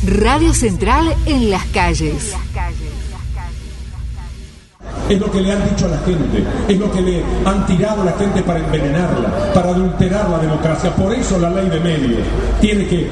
Radio Central en las calles. Es lo que le han dicho a la gente, es lo que le han tirado a la gente para envenenarla, para adulterar la democracia. Por eso la ley de medios tiene que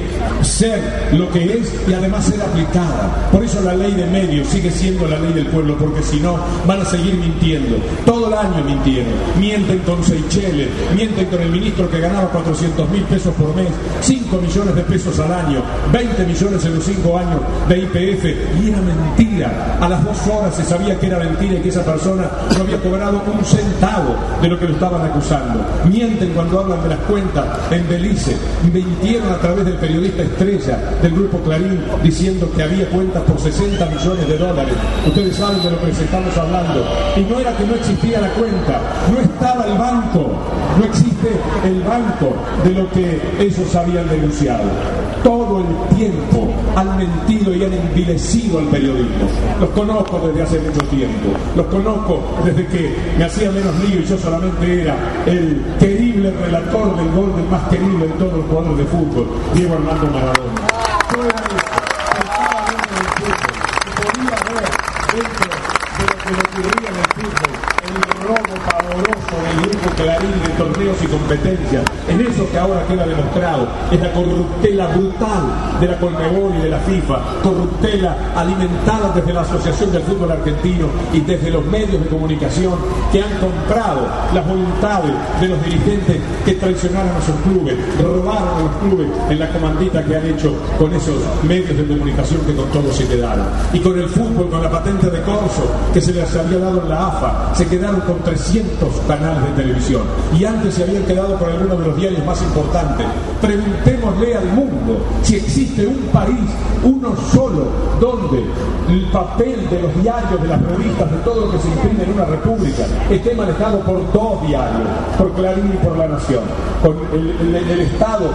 ser lo que es y además ser aplicada. Por eso la ley de medios sigue siendo la ley del pueblo, porque si no van a seguir mintiendo. Todo el año mintieron. Mienten con Seychelles, mienten con el ministro que ganaba 400.000 pesos por mes, 5 millones de pesos al año, 20 millones en los 5 años de IPF, y era mentira. A las 2 horas se sabía que era mentira y que esa persona no había cobrado un centavo de lo que lo estaban acusando. Mienten cuando hablan de las cuentas en Belice. Mintieron a través del periodista estrella del grupo Clarín diciendo que había cuentas por 60 millones de dólares. Ustedes saben de lo que les estamos hablando. Y no era que no existía la cuenta, no estaba el banco, no existe el banco de lo que ellos habían denunciado. Todo el tiempo han mentido y han envilecido al periodismo. Los conozco desde hace mucho tiempo, los conozco desde que me hacía menos lío y yo solamente era el querible relator del gol del más querible de todos los jugadores de fútbol, Diego Armando Maradona. Yo era el que estaba dentro del fútbol, que podía ver dentro de lo que ocurría en el fútbol, el robo pavoroso del grupo Clarín de torneos y competencias. En eso que ahora queda demostrado es la corruptela brutal de la Conmebol y de la FIFA, corruptela alimentada desde la Asociación del Fútbol Argentino y desde los medios de comunicación que han comprado las voluntades de los dirigentes que traicionaron a sus clubes, robaron a los clubes en la comandita que han hecho con esos medios de comunicación que con todos se quedaron. Y con el fútbol, con la patente de corso que se les había dado en la AFA, se quedaron con 300 canales de televisión y antes se habían quedado con algunos de los diarios más importantes. Preguntémosle al mundo si existe un país, uno solo, donde el papel de los diarios, de las revistas, de todo lo que se imprime en una república esté manejado por 2 diarios, por Clarín y por La Nación, con el Estado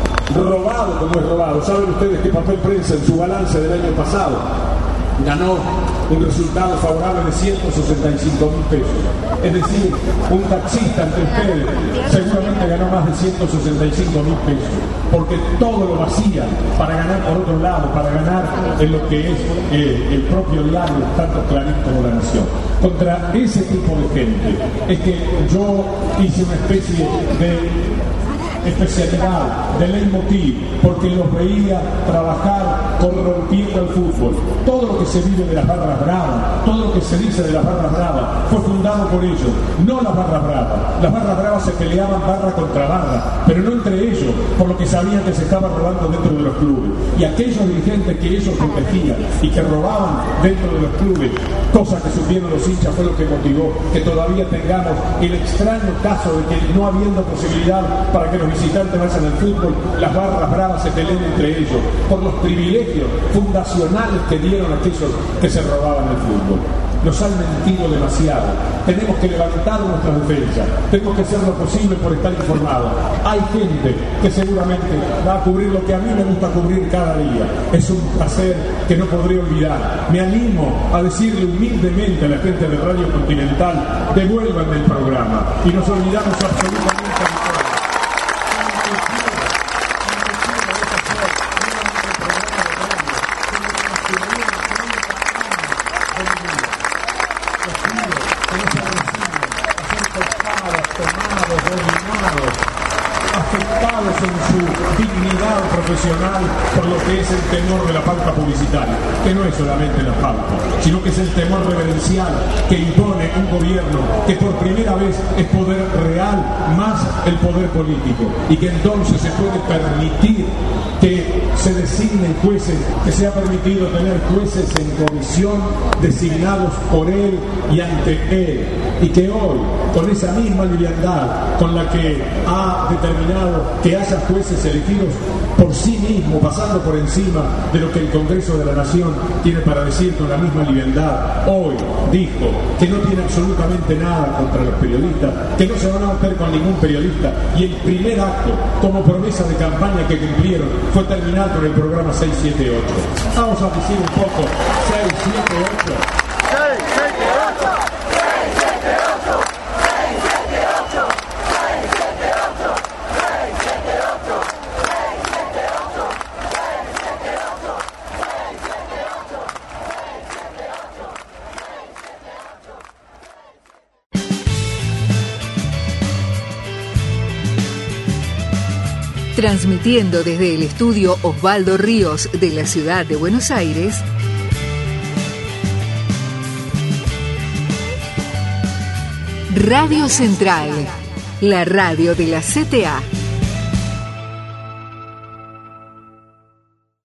robado como es robado. ¿Saben ustedes qué Papel Prensa en su balance del año pasado ganó un resultado favorable de 165.000 pesos? Es decir, un taxista entre ustedes seguramente ganó más de 165.000 pesos, porque todo lo vacía para ganar por otro lado, para ganar en lo que es el propio diario, tanto Clarín como La Nación. Contra ese tipo de gente es que yo hice una especie de especialidad, de leitmotiv, porque los veía trabajar corrompiendo el fútbol. Todo lo que se vive de las barras bravas, todo lo que se dice de las barras bravas fue fundado por ellos, no las barras bravas. Las barras bravas se peleaban barra contra barra, pero no entre ellos, por lo que sabían que se estaba robando dentro de los clubes. Y aquellos dirigentes que ellos protegían y que robaban dentro de los clubes, cosa que supieron los hinchas, fue lo que motivó que todavía tengamos el extraño caso de que no habiendo posibilidad para que los visitantes vayan al fútbol, las barras bravas se peleen entre ellos por los privilegios fundacionales que dieron aquellos que se robaban el fútbol. Nos han mentido demasiado. Tenemos que levantar nuestra defensa, tenemos que hacer lo posible por estar informados. Hay gente que seguramente va a cubrir lo que a mí me gusta cubrir cada día. Es un placer que no podré olvidar. Me animo a decirle humildemente a la gente de Radio Continental: devuélvanme el programa, y nos olvidamos absolutamente de todo. Profesional por lo que es el temor de la pauta publicitaria, que no es solamente la pauta, sino que es el temor reverencial que impone un gobierno que por primera vez es poder real más el poder político, y que entonces se puede permitir que se designen jueces, que se ha permitido tener jueces en comisión designados por él y ante él, y que hoy, con esa misma liviandad con la que ha determinado que haya jueces elegidos por sí mismo, pasando por encima de lo que el Congreso de la Nación tiene para decir con la misma liviandad, hoy dijo que no tiene absolutamente nada contra los periodistas, que no se van a meter con ningún periodista, y el primer acto como promesa de campaña que cumplieron fue terminar con el programa 678. Vamos a decir un poco 678. 678. 678. 678. 678. 678. Transmitiendo desde el estudio Osvaldo Ríos de la ciudad de Buenos Aires, Radio Central, la radio de la CTA.